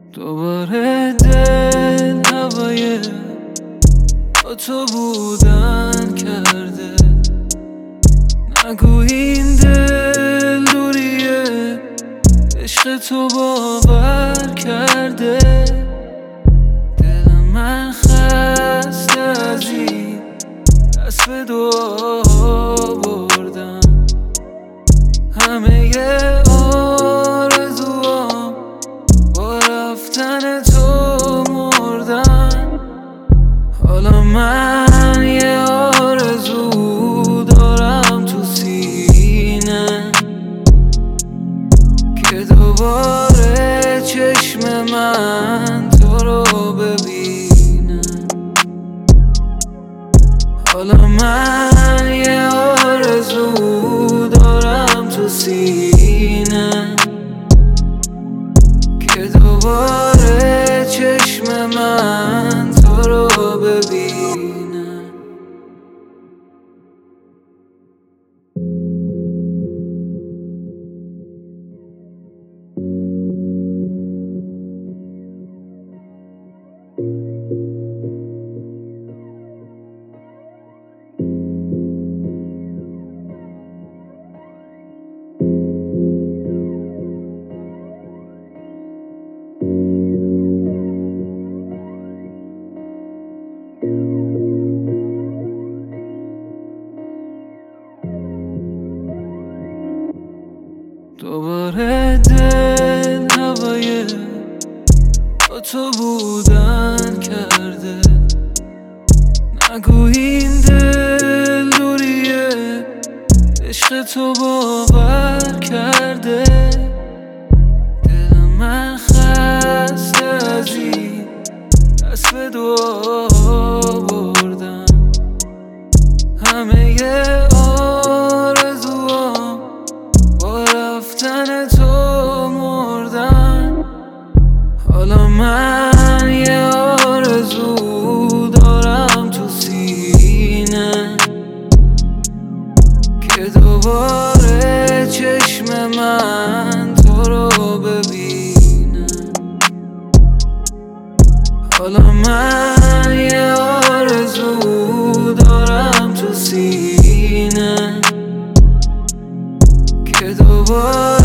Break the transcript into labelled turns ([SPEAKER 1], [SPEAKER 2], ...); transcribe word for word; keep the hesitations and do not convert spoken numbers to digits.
[SPEAKER 1] دوباره دل هوای با تو بودن کرده. نگو این دل دوریه، عشق تو باور کرده. دل من خسته از این دست به دعا بردم. همه آرزوام با رفتن تو مردن. حالا من یه آرزو دارم تو سینه که دوباره چشم من تو رو ببینه. حالا من یه آرزو دارم تو سینه که دوباره چشم من تو رو ببینه. دوباره دل هوای با تو بودن کرده. نگو این دل دوریه، عشق تو باور کرده. دل من خسته از این دست به دعا بردم. همه آرزوام با رفتن تو مردن. حالا من یه آرزو دارم تو سینه که دوباره چشم من تو رو ببینه. حالا من یه آرزو دارم تو سینه که دوباره